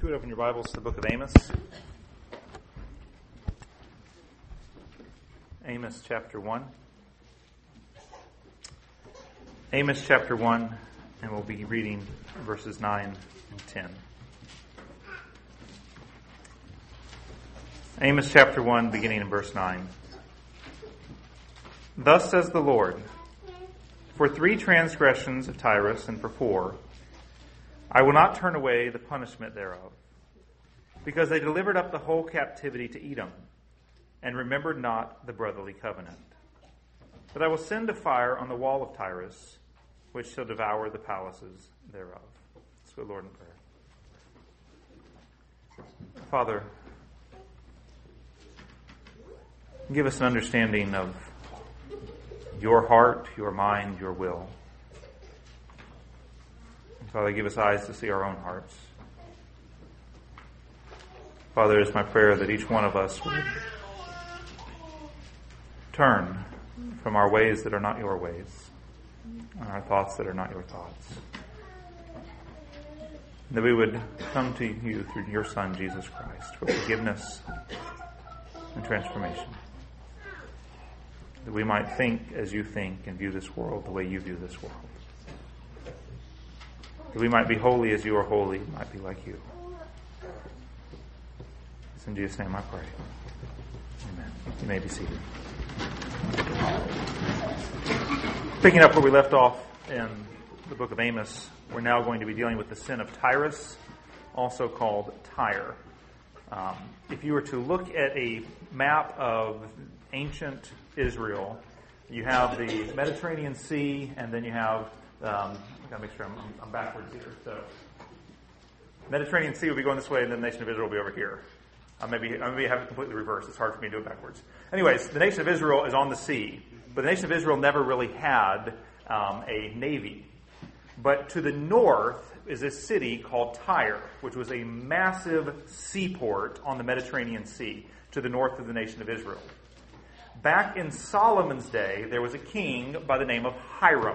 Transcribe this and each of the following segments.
you would open your Bibles to the book of Amos. Amos chapter 1. Amos chapter 1, and we'll be reading verses 9 and 10. Amos chapter 1, beginning in verse 9. Thus says the Lord, for 3 transgressions of Tyrus, and for 4, I will not turn away the punishment thereof, because they delivered up the whole captivity to Edom, and remembered not the brotherly covenant. But I will send a fire on the wall of Tyrus, which shall devour the palaces thereof. Let's go, Lord, in prayer. Father, give us an understanding of your heart, your mind, your will. Father, give us eyes to see our own hearts. Father, it's my prayer that each one of us would turn from our ways that are not your ways, and our thoughts that are not your thoughts. That we would come to you through your Son, Jesus Christ, for forgiveness and transformation. That we might think as you think and view this world the way you view this world. That we might be holy as you are holy, might be like you. It's in Jesus' name I pray. Amen. You may be seated. Picking up where we left off in the book of Amos, we're now going to be dealing with the sin of Tyrus, also called Tyre. If you were to look at a map of ancient Israel, you have the Mediterranean Sea, and then you have I've got to make sure I'm backwards here. So, Mediterranean Sea will be going this way, and then the nation of Israel will be over here. I maybe have it completely reversed. It's hard for me to do it backwards. Anyways, the nation of Israel is on the sea, but the nation of Israel never really had a navy. But to the north is a city called Tyre, which was a massive seaport on the Mediterranean Sea to the north of the nation of Israel. Back in Solomon's day, there was a king by the name of Hiram,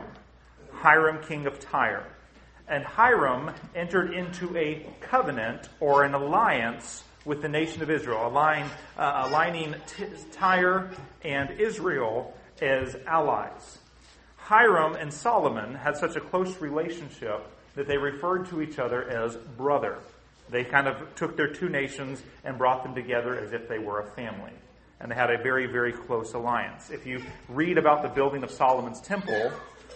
king of Tyre. And Hiram entered into a covenant or an alliance with the nation of Israel, aligning Tyre and Israel as allies. Hiram and Solomon had such a close relationship that they referred to each other as brother. They kind of took their 2 nations and brought them together as if they were a family. And they had a very, very close alliance. If you read about the building of Solomon's temple,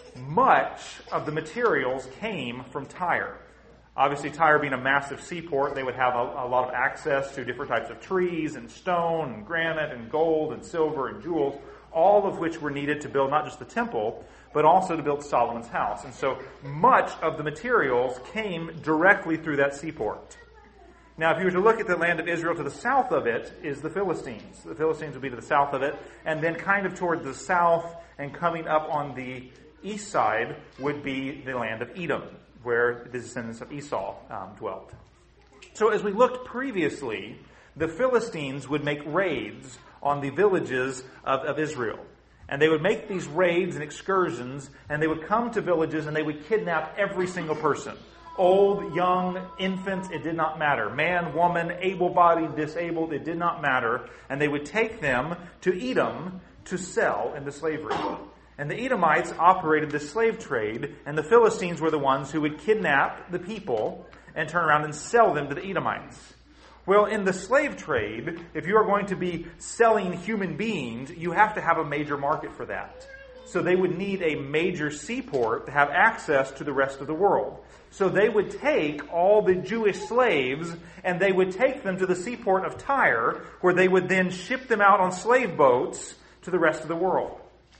much of the materials came from Tyre. Obviously, Tyre being a massive seaport, they would have a lot of access to different types of trees and stone and granite and gold and silver and jewels, all of which were needed to build not just the temple, but also to build Solomon's house. And so much of the materials came directly through that seaport. Now, if you were to look at the land of Israel, to the south of it is the Philistines. The Philistines would be to the south of it, and then kind of toward the south and coming up on the east side would be the land of Edom, where the descendants of Esau dwelt. So as we looked previously, the Philistines would make raids on the villages of Israel. And they would make these raids and excursions, and they would come to villages and they would kidnap every single person. Old, young, infants, it did not matter. Man, woman, able-bodied, disabled, it did not matter. And they would take them to Edom to sell into slavery. And the Edomites operated the slave trade, and the Philistines were the ones who would kidnap the people and turn around and sell them to the Edomites. Well, in the slave trade, if you are going to be selling human beings, you have to have a major market for that. So they would need a major seaport to have access to the rest of the world. So they would take all the Jewish slaves and they would take them to the seaport of Tyre, where they would then ship them out on slave boats to the rest of the world.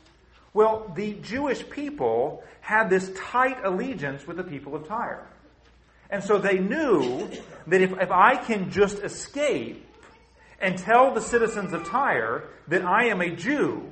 Well, the Jewish people had this tight allegiance with the people of Tyre. And so they knew that if I can just escape and tell the citizens of Tyre that I am a Jew,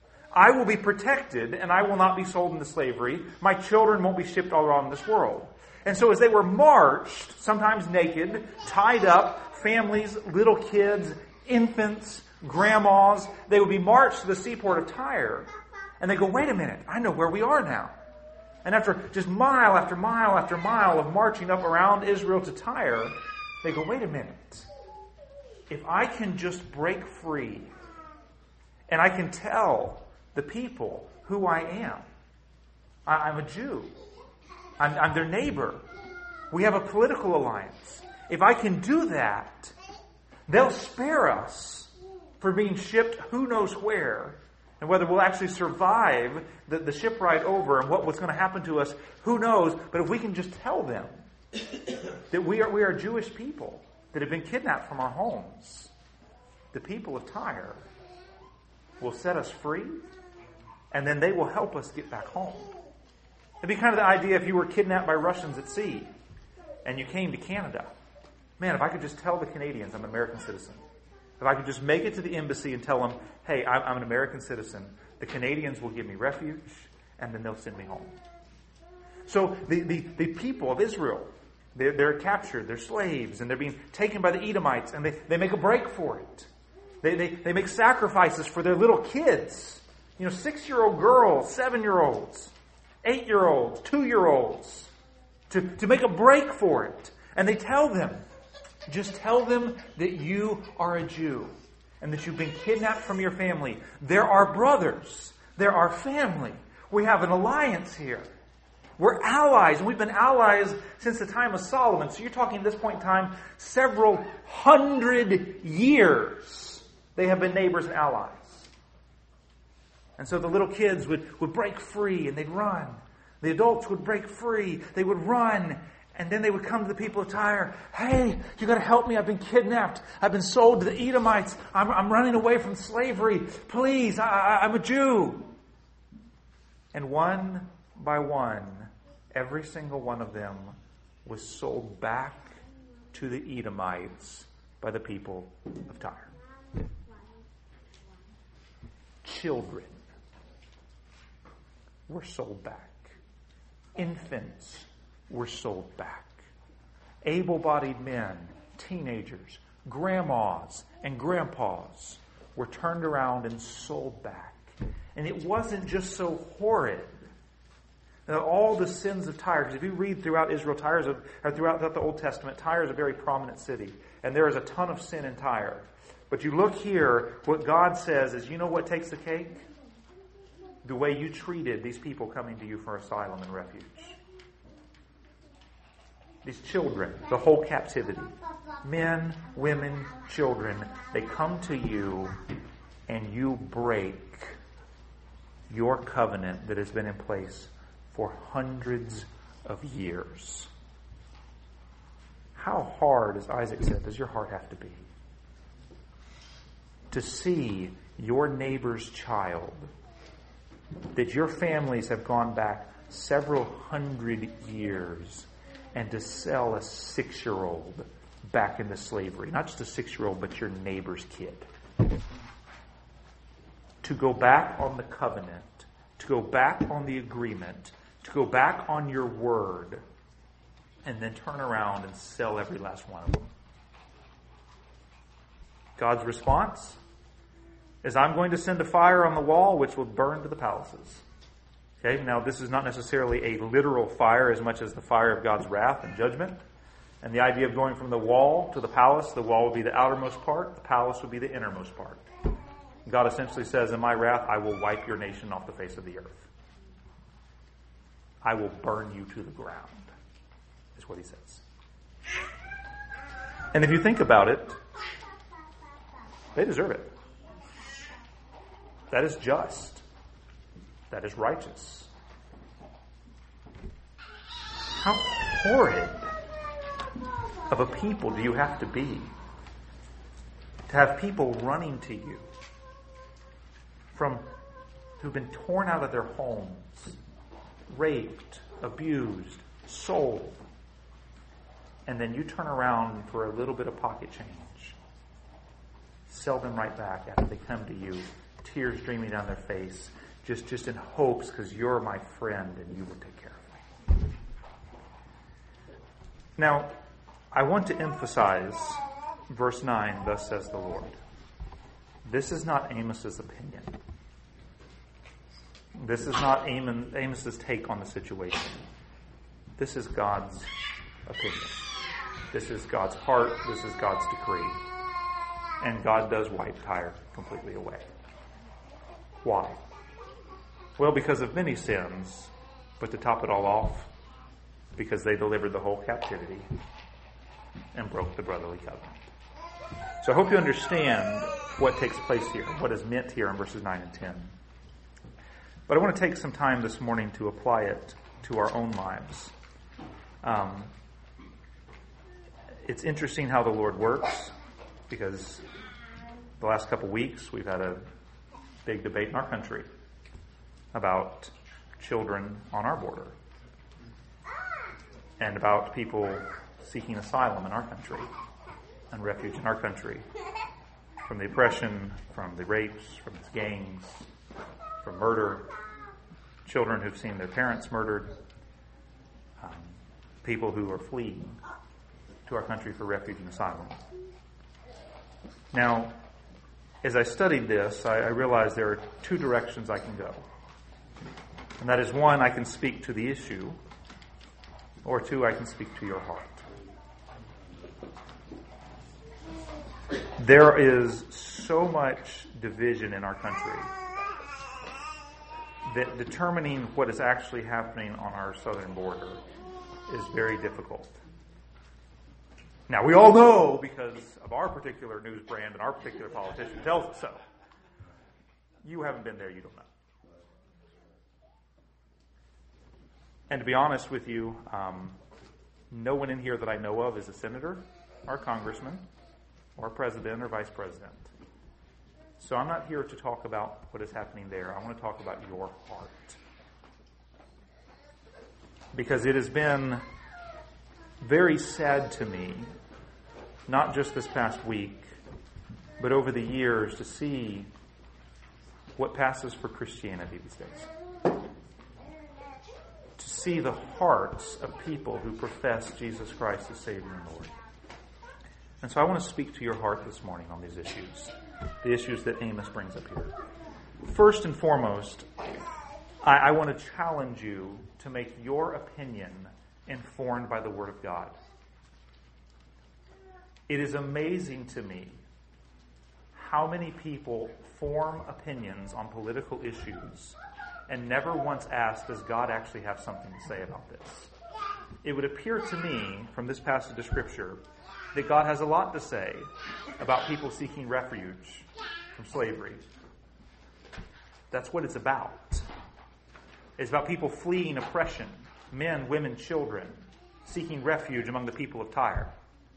I will be protected and I will not be sold into slavery. My children won't be shipped all around this world. And so as they were marched, sometimes naked, tied up, families, little kids, infants, grandmas, they would be marched to the seaport of Tyre. And they go, wait a minute, I know where we are now. And after just mile after mile after mile of marching up around Israel to Tyre, They go, wait a minute. If I can just break free and I can tell the people who I am, I'm a Jew. I'm their neighbor. We have a political alliance. If I can do that, they'll spare us for being shipped who knows where. And whether we'll actually survive the ship ride over and what's going to happen to us, who knows. But if we can just tell them that we are Jewish people that have been kidnapped from our homes, the people of Tyre will set us free, and then they will help us get back home. It'd be kind of the idea if you were kidnapped by Russians at sea and you came to Canada. Man, if I could just tell the Canadians I'm an American citizen. If I could just make it to the embassy and tell them, hey, I'm an American citizen, the Canadians will give me refuge, and then they'll send me home. So the people of Israel, they're captured, they're slaves, and they're being taken by the Edomites, and they make a break for it. They make sacrifices for their little kids. 6-year-old girls, 7-year-olds, 8-year-olds, 2-year-olds, to make a break for it. And they tell them, just tell them that you are a Jew and that you've been kidnapped from your family. There are brothers. There are family. We have an alliance here. We're allies, and we've been allies since the time of Solomon. So you're talking at this point in time, several hundred years. They have been neighbors and allies. And so the little kids would break free and they'd run. The adults would break free. They would run. And then they would come to the people of Tyre. Hey, you got to help me. I've been kidnapped. I've been sold to the Edomites. I'm running away from slavery. Please, I'm a Jew. And one by one, every single one of them was sold back to the Edomites by the people of Tyre. Children were sold back. Infants were sold back. Able-bodied men, teenagers, grandmas, and grandpas were turned around and sold back. And it wasn't just so horrid. Now, all the sins of Tyre, because if you read throughout Israel, throughout the Old Testament, Tyre is a very prominent city. And there is a ton of sin in Tyre. But you look here, what God says is, you know what takes the cake? The way you treated these people coming to you for asylum and refuge. These children, the whole captivity. Men, women, children, they come to you and you break your covenant that has been in place for hundreds of years. How hard, as Isaac said, does your heart have to be? To see your neighbor's child, that your families have gone back several hundred years, and to sell a 6-year-old back into slavery. Not just a 6-year-old, but your neighbor's kid. To go back on the covenant, to go back on the agreement, to go back on your word, and then turn around and sell every last one of them. God's response is, I'm going to send a fire on the wall which will burn to the palaces. Okay, now this is not necessarily a literal fire as much as the fire of God's wrath and judgment. And the idea of going from the wall to the palace, the wall would be the outermost part, the palace would be the innermost part. God essentially says, in my wrath, I will wipe your nation off the face of the earth. I will burn you to the ground, is what he says. And if you think about it, they deserve it. That is just. That is righteous. How horrid of a people do you have to be to have people running to you who've been torn out of their homes, raped, abused, sold, and then you turn around for a little bit of pocket change, sell them right back after they come to you, tears streaming down their face, just in hopes because you're my friend and you will take care of me. Now, I want to emphasize verse 9, thus says the Lord. This is not Amos's opinion. This is not Amos's take on the situation. This is God's opinion. This is God's heart. This is God's decree. And God does wipe Tyre completely away. Why? Well, because of many sins, but to top it all off, because they delivered the whole captivity and broke the brotherly covenant. So I hope you understand what takes place here, what is meant here in verses 9 and 10. But I want to take some time this morning to apply it to our own lives. It's interesting how the Lord works, because the last couple weeks we've had a big debate in our country about children on our border and about people seeking asylum in our country and refuge in our country from the oppression, from the rapes, from the gangs, from murder, children who've seen their parents murdered, people who are fleeing to our country for refuge and asylum. Now, as I studied this, I realized there are two directions I can go. And that is, one, I can speak to the issue, or two, I can speak to your heart. There is so much division in our country that determining what is actually happening on our southern border is very difficult. Now, we all know because of our particular news brand and our particular politician tells us so. You haven't been there, you don't know. And to be honest with you, no one in here that I know of is a senator or a congressman or president or vice president. So I'm not here to talk about what is happening there. I want to talk about your heart. Because it has been very sad to me, not just this past week, but over the years, to see what passes for Christianity these days. To see the hearts of people who profess Jesus Christ as Savior and Lord. And so I want to speak to your heart this morning on these issues, the issues that Amos brings up here. First and foremost, I want to challenge you to make your opinion informed by the Word of God. It is amazing to me how many people form opinions on political issues and never once ask, does God actually have something to say about this? It would appear to me from this passage of Scripture that God has a lot to say about people seeking refuge from slavery. That's what it's about. It's about people fleeing oppression, men, women, children, seeking refuge among the people of Tyre.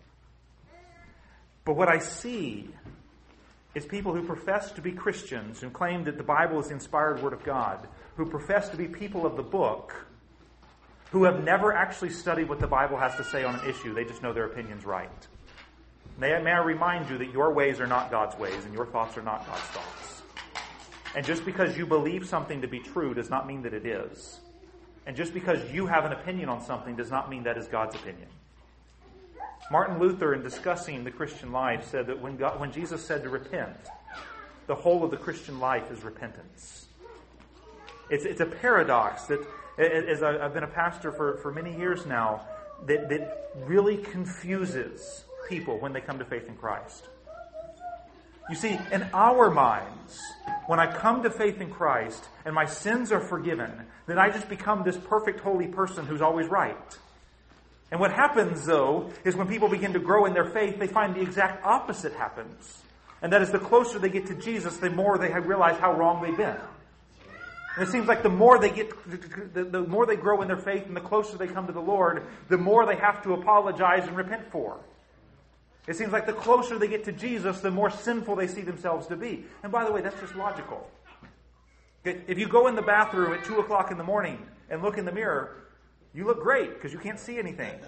But what I see is people who profess to be Christians, who claim that the Bible is the inspired Word of God, who profess to be people of the book, who have never actually studied what the Bible has to say on an issue. They just know their opinion's right. May I remind you that your ways are not God's ways and your thoughts are not God's thoughts. And just because you believe something to be true does not mean that it is. And just because you have an opinion on something does not mean that is God's opinion. Martin Luther, in discussing the Christian life, said that when Jesus said to repent, the whole of the Christian life is repentance. It's a paradox that, as I've been a pastor for many years now, that really confuses people when they come to faith in Christ. You see, in our minds, when I come to faith in Christ and my sins are forgiven, then I just become this perfect holy person who's always right. And what happens, though, is when people begin to grow in their faith, they find the exact opposite happens. And that is, the closer they get to Jesus, the more they realize how wrong they've been. And it seems like the more they grow in their faith and the closer they come to the Lord, the more they have to apologize and repent for. It seems like the closer they get to Jesus, the more sinful they see themselves to be. And by the way, that's just logical. If you go in the bathroom at 2 o'clock in the morning and look in the mirror, you look great because you can't see anything.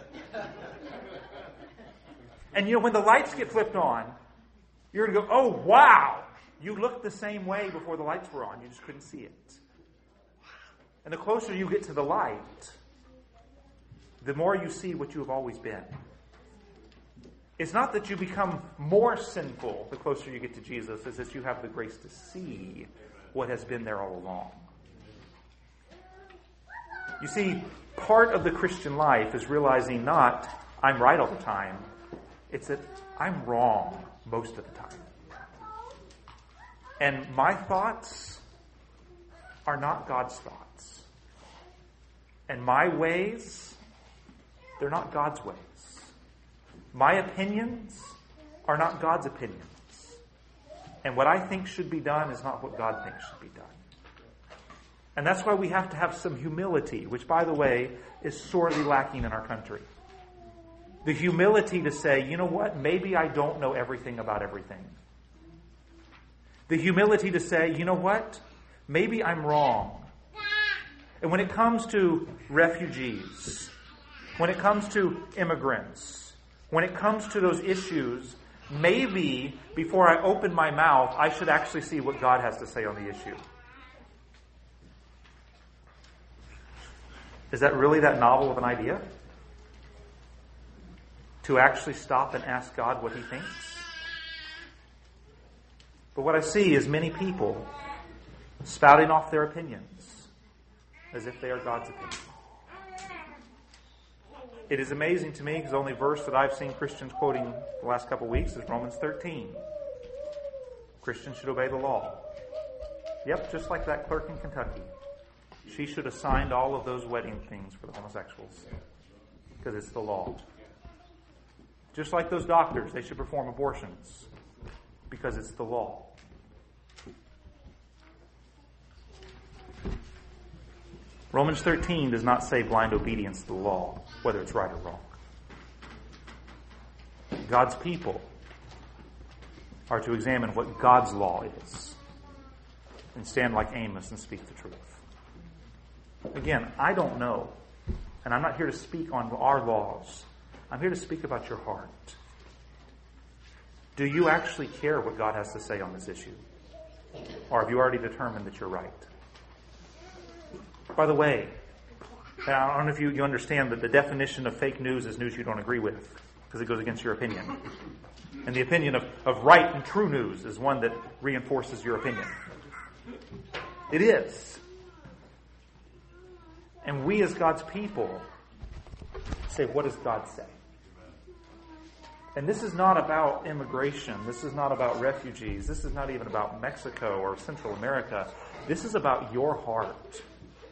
And when the lights get flipped on, you're going to go, oh, wow! You looked the same way before the lights were on. You just couldn't see it. And the closer you get to the light, the more you see what you have always been. It's not that you become more sinful the closer you get to Jesus. It's that you have the grace to see what has been there all along. You see, part of the Christian life is realizing not, I'm right all the time. It's that I'm wrong most of the time. And my thoughts are not God's thoughts. And my ways, they're not God's ways. My opinions are not God's opinions. And what I think should be done is not what God thinks should be done. And that's why we have to have some humility, which, by the way, is sorely lacking in our country. The humility to say, you know what, maybe I don't know everything about everything. The humility to say, you know what, maybe I'm wrong. And when it comes to refugees, when it comes to immigrants, when it comes to those issues, maybe before I open my mouth, I should actually see what God has to say on the issue. Is that really that novel of an idea? To actually stop and ask God what He thinks? But what I see is many people spouting off their opinions as if they are God's opinion. It is amazing to me because the only verse that I've seen Christians quoting the last couple of weeks is Romans 13. Christians should obey the law. Yep, just like that clerk in Kentucky. She should have signed all of those wedding things for the homosexuals because it's the law. Just like those doctors, they should perform abortions because it's the law. Romans 13 does not say blind obedience to the law, whether it's right or wrong. God's people are to examine what God's law is and stand like Amos and speak the truth. Again, I don't know, and I'm not here to speak on our laws. I'm here to speak about your heart. Do you actually care what God has to say on this issue? Or have you already determined that you're right? By the way, I don't know if you understand that the definition of fake news is news you don't agree with, because it goes against your opinion. And the opinion of right and true news is one that reinforces your opinion. It is. And we as God's people say, what does God say? And this is not about immigration. This is not about refugees. This is not even about Mexico or Central America. This is about your heart.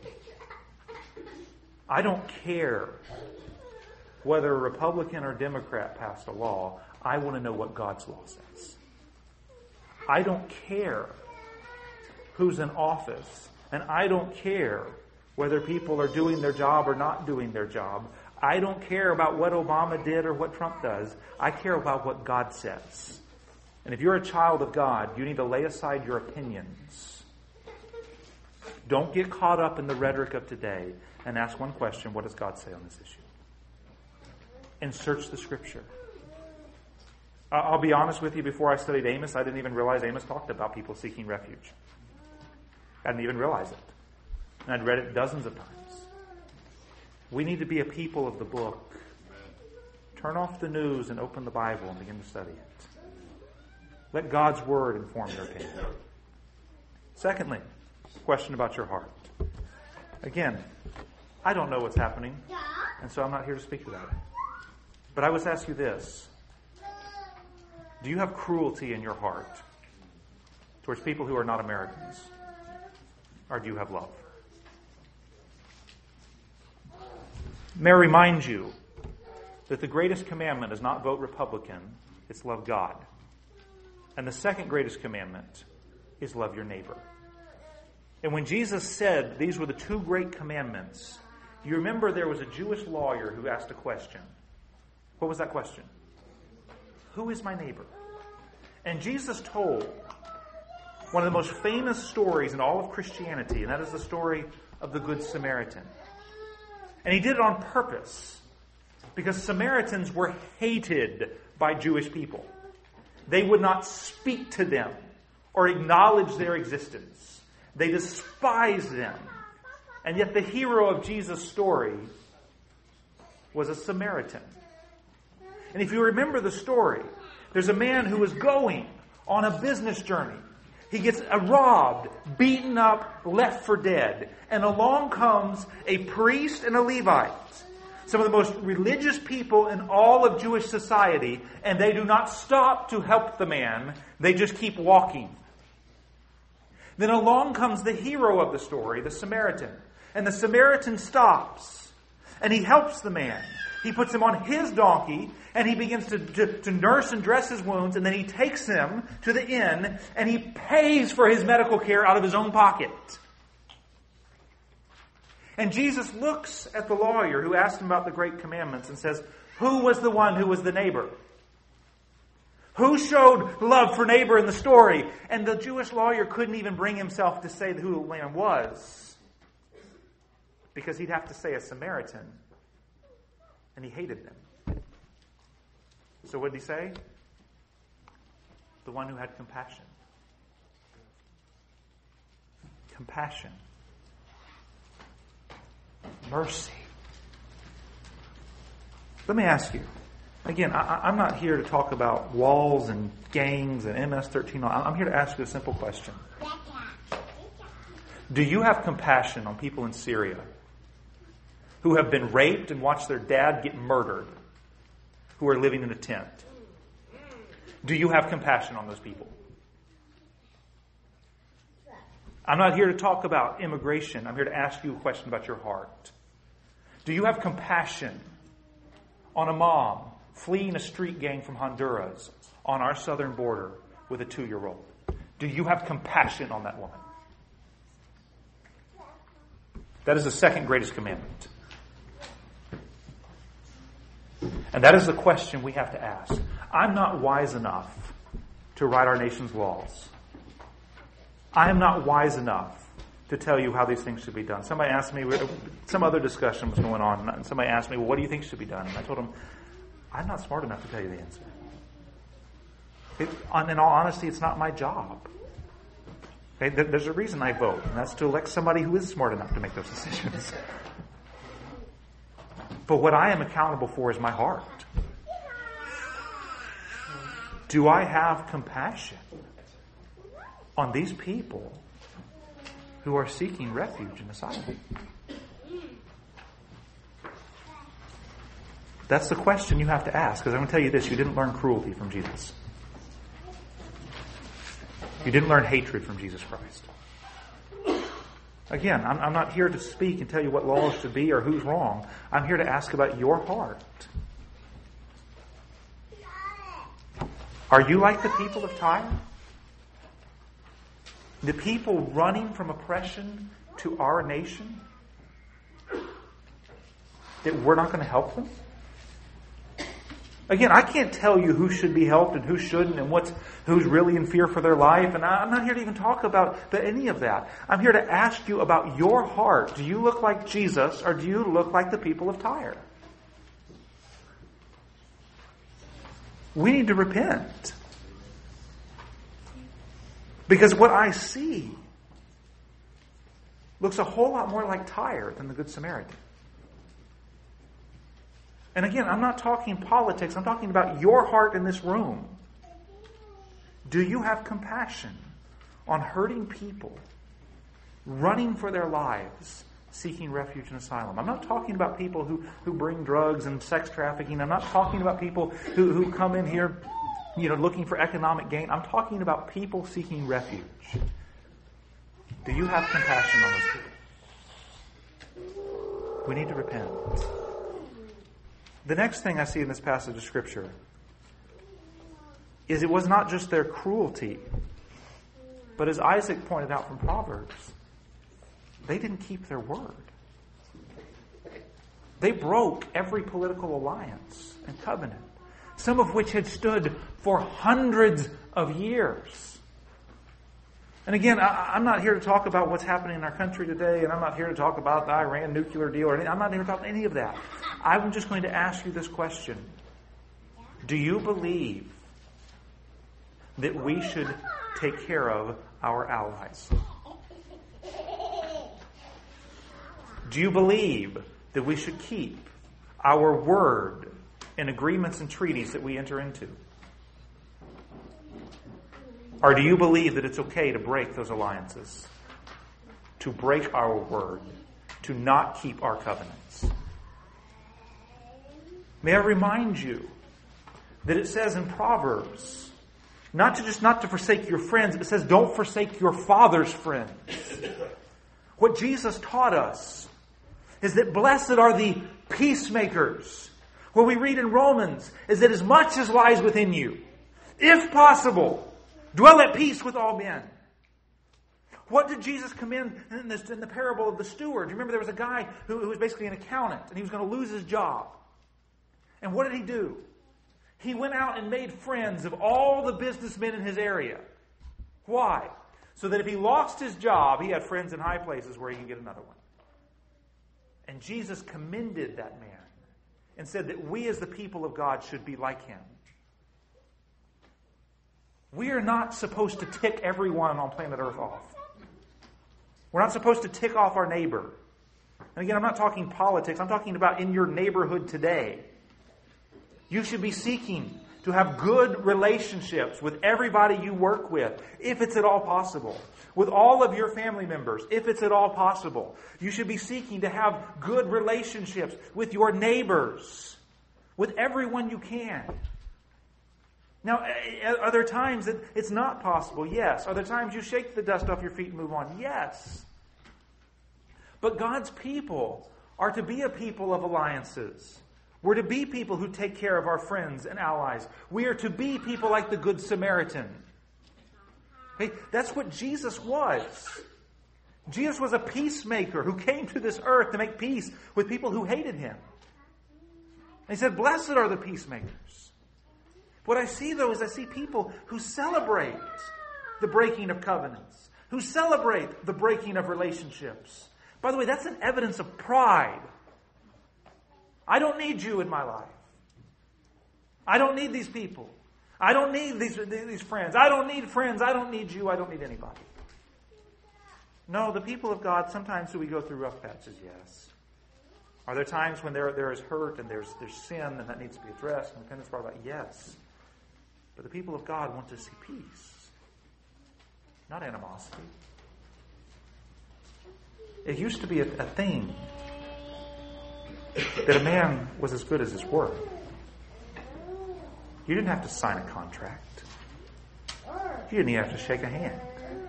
I don't care whether a Republican or Democrat passed a law. I want to know what God's law says. I don't care who's in office. And I don't care whether people are doing their job or not doing their job. I don't care about what Obama did or what Trump does. I care about what God says. And if you're a child of God, you need to lay aside your opinions. Don't get caught up in the rhetoric of today and ask one question: what does God say on this issue? And search the Scripture. I'll be honest with you, before I studied Amos, I didn't even realize Amos talked about people seeking refuge. I didn't even realize it. And I'd read it dozens of times. We need to be a people of the book. Turn off the news and open the Bible and begin to study it. Let God's Word inform your opinion. Secondly, question about your heart. Again, I don't know what's happening, and so I'm not here to speak about it. But I would ask you this. Do you have cruelty in your heart towards people who are not Americans? Or do you have love? May I remind you that the greatest commandment is not vote Republican, it's love God. And the second greatest commandment is love your neighbor. And when Jesus said these were the two great commandments, you remember there was a Jewish lawyer who asked a question. What was that question? Who is my neighbor? And Jesus told one of the most famous stories in all of Christianity, and that is the story of the Good Samaritan. And he did it on purpose because Samaritans were hated by Jewish people. They would not speak to them or acknowledge their existence. They despised them. And yet the hero of Jesus' story was a Samaritan. And if you remember the story, there's a man who is going on a business journey. He gets robbed, beaten up, left for dead. And along comes a priest and a Levite some of the most religious people in all of Jewish society, and they do not stop to help the man. They just keep walking. Then along comes the hero of the story, the Samaritan. And the Samaritan stops, and he helps the man. He puts him on his donkey, and he begins to nurse and dress his wounds, and then he takes him to the inn, and he pays for his medical care out of his own pocket. And Jesus looks at the lawyer who asked him about the great commandments and says, who was the one who was the neighbor? Who showed love for neighbor in the story? And the Jewish lawyer couldn't even bring himself to say who the man was, because he'd have to say a Samaritan. And he hated them. So what did he say? The one who had compassion. Compassion. Mercy. Let me ask you. Again, I'm not here to talk about walls and gangs and MS-13. I'm here to ask you a simple question. Do you have compassion on people in Syria who have been raped and watched their dad get murdered, who are living in a tent? Do you have compassion on those people? I'm not here to talk about immigration. I'm here to ask you a question about your heart. Do you have compassion on a mom fleeing a street gang from Honduras on our southern border with a 2-year-old? Do you have compassion on that woman? That is the second greatest commandment. And that is the question we have to ask. I'm not wise enough to write our nation's laws. I am not wise enough to tell you how these things should be done. Somebody asked me, some other discussion was going on, and somebody asked me, well, what do you think should be done? And I told them, I'm not smart enough to tell you the answer. In all honesty, it's not my job. Okay? There's a reason I vote, and that's to elect somebody who is smart enough to make those decisions. But what I am accountable for is my heart. Do I have compassion on these people who are seeking refuge and asylum? That's the question you have to ask, because I'm going to tell you this, you didn't learn cruelty from Jesus. You didn't learn hatred from Jesus Christ. Again, I'm not here to speak and tell you what laws should be or who's wrong. I'm here to ask about your heart. Are you like the people of Tyre? The people running from oppression to our nation? That we're not going to help them? Again, I can't tell you who should be helped and who shouldn't and who's really in fear for their life. And I'm not here to even talk about any of that. I'm here to ask you about your heart. Do you look like Jesus or do you look like the people of Tyre? We need to repent. Because what I see looks a whole lot more like Tyre than the Good Samaritan. And again, I'm not talking politics. I'm talking about your heart in this room. Do you have compassion on hurting people, running for their lives, seeking refuge and asylum? I'm not talking about people who bring drugs and sex trafficking. I'm not talking about people who come in here, looking for economic gain. I'm talking about people seeking refuge. Do you have compassion on those people? We need to repent. The next thing I see in this passage of Scripture is it was not just their cruelty, but as Isaac pointed out from Proverbs, they didn't keep their word. They broke every political alliance and covenant, some of which had stood for hundreds of years. And again, I'm not here to talk about what's happening in our country today, and I'm not here to talk about the Iran nuclear deal, or anything. I'm not here to talk about any of that. I'm just going to ask you this question. Do you believe that we should take care of our allies? Do you believe that we should keep our word in agreements and treaties that we enter into? Or do you believe that it's okay to break those alliances, to break our word, to not keep our covenants? May I remind you that it says in Proverbs, not to forsake your friends, it says don't forsake your father's friends. What Jesus taught us is that blessed are the peacemakers. What we read in Romans is that as much as lies within you, if possible, dwell at peace with all men. What did Jesus commend in the parable of the steward? You remember there was a guy who was basically an accountant, and he was going to lose his job. And what did he do? He went out and made friends of all the businessmen in his area. Why? So that if he lost his job, he had friends in high places where he could get another one. And Jesus commended that man and said that we as the people of God should be like him. We are not supposed to tick everyone on planet Earth off. We're not supposed to tick off our neighbor. And again, I'm not talking politics. I'm talking about in your neighborhood today. You should be seeking to have good relationships with everybody you work with, if it's at all possible. With all of your family members, if it's at all possible. You should be seeking to have good relationships with your neighbors, with everyone you can. Now, are there times that it's not possible? Yes. Are there times you shake the dust off your feet and move on? Yes. But God's people are to be a people of alliances. We're to be people who take care of our friends and allies. We are to be people like the Good Samaritan. Okay? That's what Jesus was. Jesus was a peacemaker who came to this earth to make peace with people who hated him. And he said, blessed are the peacemakers. What I see, though, is I see people who celebrate the breaking of covenants, who celebrate the breaking of relationships. By the way, that's an evidence of pride. I don't need you in my life. I don't need these people. I don't need these friends. I don't need friends. I don't need you. I don't need anybody. No, the people of God, sometimes do we go through rough patches? Yes. Are there times when there is hurt and there's sin and that needs to be addressed and repentance brought about? Yes. But the people of God want to see peace, not animosity. It used to be a thing that a man was as good as his word. You didn't have to sign a contract. You didn't even have to shake a hand.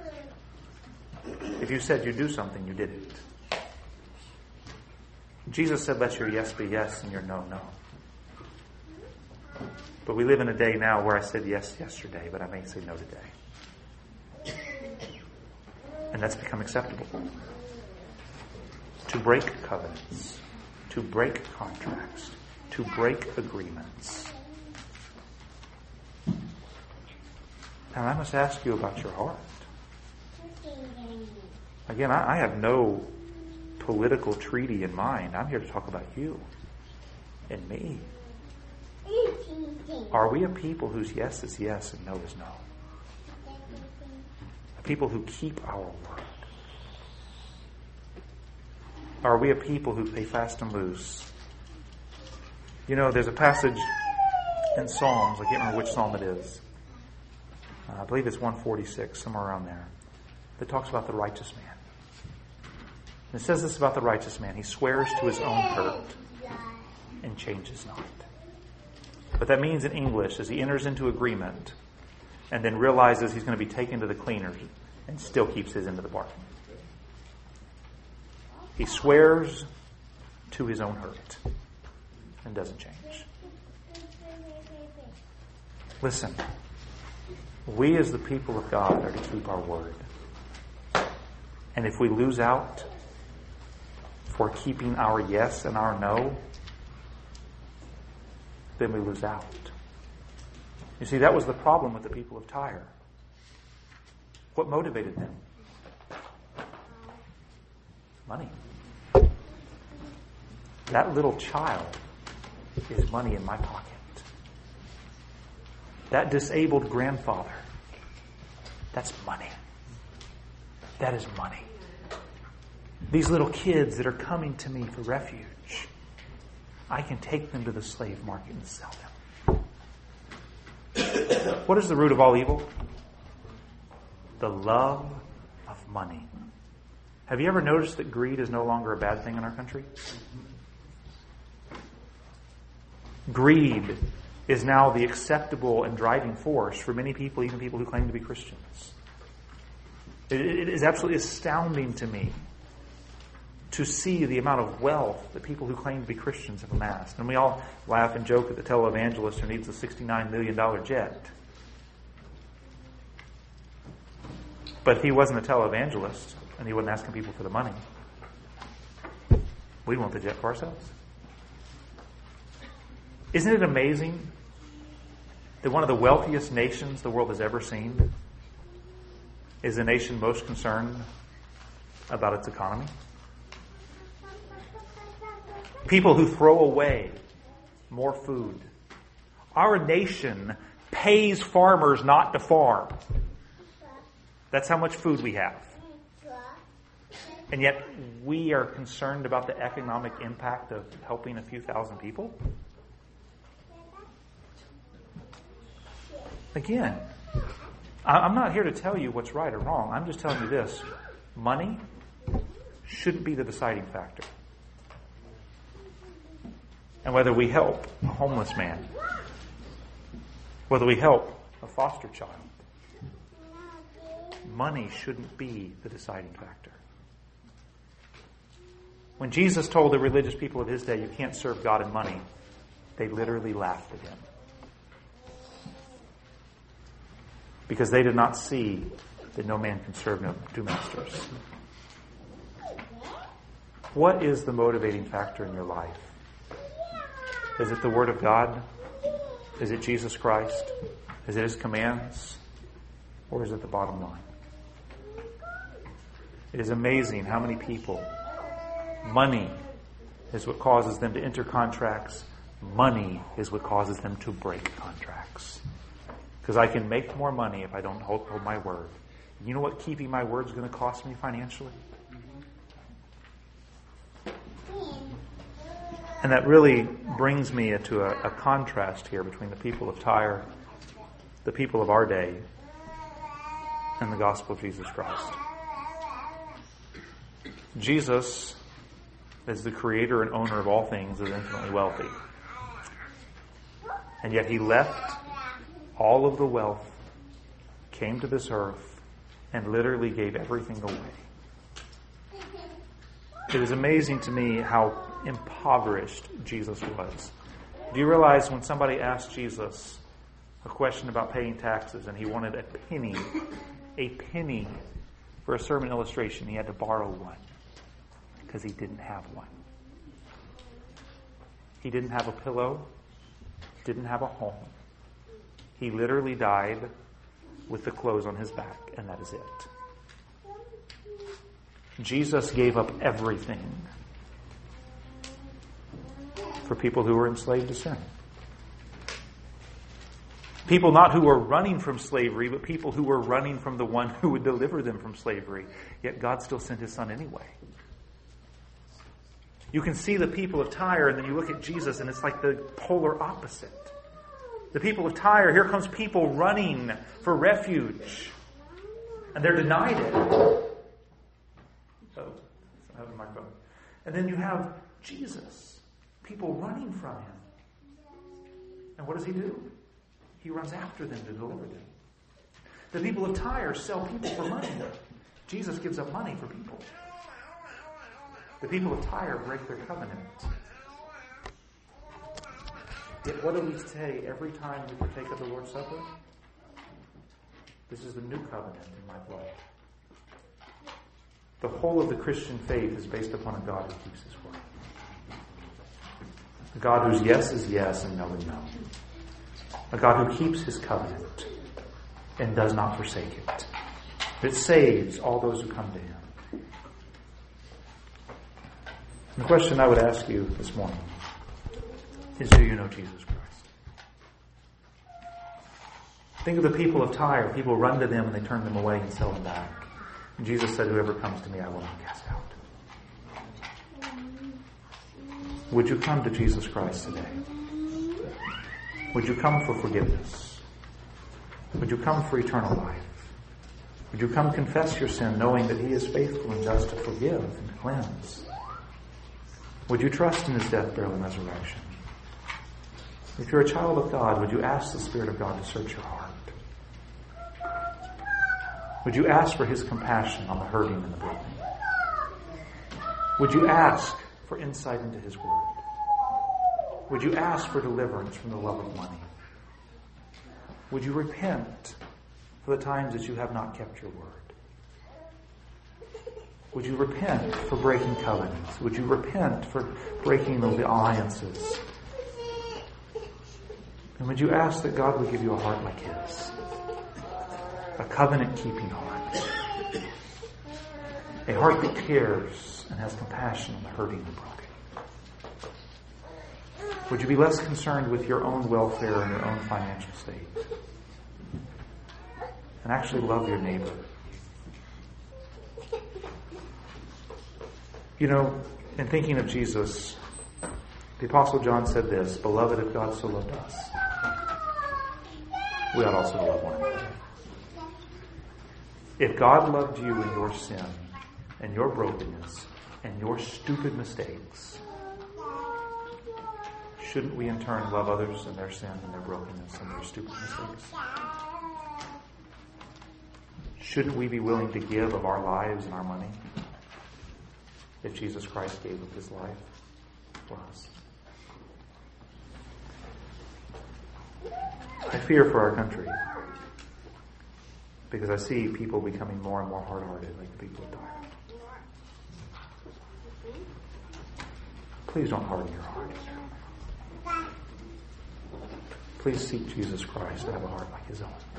If you said you'd do something, you did it. Jesus said, let your yes be yes and your no, no. But we live in a day now where I said yes yesterday, but I may say no today. And that's become acceptable. To break covenants, to break contracts, to break agreements. And I must ask you about your heart. Again, I have no political treaty in mind. I'm here to talk about you and me. Are we a people whose yes is yes and no is no? A people who keep our word? Are we a people who pay fast and loose? You know, there's a passage in Psalms, I can't remember which psalm it is. I believe it's 146, somewhere around there, that talks about the righteous man. And it says this about the righteous man. He swears to his own hurt and changes not. What that means in English is he enters into agreement and then realizes he's going to be taken to the cleaners and still keeps his end of the bargain. He swears to his own hurt and doesn't change. Listen, we as the people of God are to keep our word. And if we lose out for keeping our yes and our no, then we lose out. You see, that was the problem with the people of Tyre. What motivated them? Money. That little child is money in my pocket. That disabled grandfather, that's money. That is money. These little kids that are coming to me for refuge, I can take them to the slave market and sell them. What is the root of all evil? The love of money. Have you ever noticed that greed is no longer a bad thing in our country? Greed is now the acceptable and driving force for many people, even people who claim to be Christians. It is absolutely astounding to me to see the amount of wealth that people who claim to be Christians have amassed. And we all laugh and joke at the televangelist who needs a $69 million jet. But if he wasn't a televangelist and he wasn't asking people for the money, we'd want the jet for ourselves. Isn't it amazing that one of the wealthiest nations the world has ever seen is the nation most concerned about its economy? People who throw away more food. Our nation pays farmers not to farm. That's how much food we have. And yet we are concerned about the economic impact of helping a few thousand people? Again, I'm not here to tell you what's right or wrong. I'm just telling you this. Money shouldn't be the deciding factor. And whether we help a homeless man, whether we help a foster child, money shouldn't be the deciding factor. When Jesus told the religious people of his day, you can't serve God and money, they literally laughed at him. Because they did not see that no man can serve two masters. What is the motivating factor in your life? Is it the Word of God? Is it Jesus Christ? Is it His commands? Or is it the bottom line? It is amazing how many people, money is what causes them to enter contracts. Money is what causes them to break contracts. Because I can make more money if I don't hold my word. You know what keeping my word is going to cost me financially? And that really brings me into a contrast here between the people of Tyre, the people of our day, and the gospel of Jesus Christ. Jesus, as the creator and owner of all things, is infinitely wealthy. And yet he left all of the wealth, came to this earth, and literally gave everything away. It is amazing to me how impoverished Jesus was. Do you realize when somebody asked Jesus a question about paying taxes and he wanted a penny for a sermon illustration, he had to borrow one because he didn't have one. He didn't have a pillow, didn't have a home. He literally died with the clothes on his back, and that is it. Jesus gave up everything for people who were enslaved to sin. People not who were running from slavery, but people who were running from the one who would deliver them from slavery. Yet God still sent His Son anyway. You can see the people of Tyre, and then you look at Jesus, and it's like the polar opposite. The people of Tyre, here comes people running for refuge. And they're denied it. So, I have a microphone. And then you have Jesus. People running from Him. And what does He do? He runs after them to deliver them. The people of Tyre sell people for money. Jesus gives up money for people. The people of Tyre break their covenant. Yet what do we say every time we partake of the Lord's Supper? This is the new covenant in my blood. The whole of the Christian faith is based upon a God who keeps His word. A God whose yes is yes and no is no. A God who keeps His covenant and does not forsake it. It saves all those who come to Him. The question I would ask you this morning is, do you know Jesus Christ? Think of the people of Tyre. People run to them and they turn them away and sell them back. And Jesus said, whoever comes to me, I will not cast out. Would you come to Jesus Christ today? Would you come for forgiveness? Would you come for eternal life? Would you come confess your sin, knowing that He is faithful and just to forgive and to cleanse? Would you trust in His death, burial, and resurrection? If you're a child of God, would you ask the Spirit of God to search your heart? Would you ask for His compassion on the hurting and the broken? Would you ask for insight into His Word? Would you ask for deliverance from the love of money? Would you repent for the times that you have not kept your word? Would you repent for breaking covenants? Would you repent for breaking the alliances? And would you ask that God would give you a heart like His? A covenant-keeping heart. A heart that cares and has compassion on the hurting and broken. Would you be less concerned with your own welfare and your own financial state? And actually love your neighbor. You know, in thinking of Jesus, the Apostle John said this, "Beloved, if God so loved us, we ought also to love one another." If God loved you in your sin and your brokenness and your stupid mistakes, shouldn't we in turn love others in their sin and their brokenness and their stupid mistakes? Shouldn't we be willing to give of our lives and our money if Jesus Christ gave of His life for us? I fear for our country because I see people becoming more and more hard-hearted like the people of Tyre. Please don't harden your heart. Please seek Jesus Christ to have a heart like His own.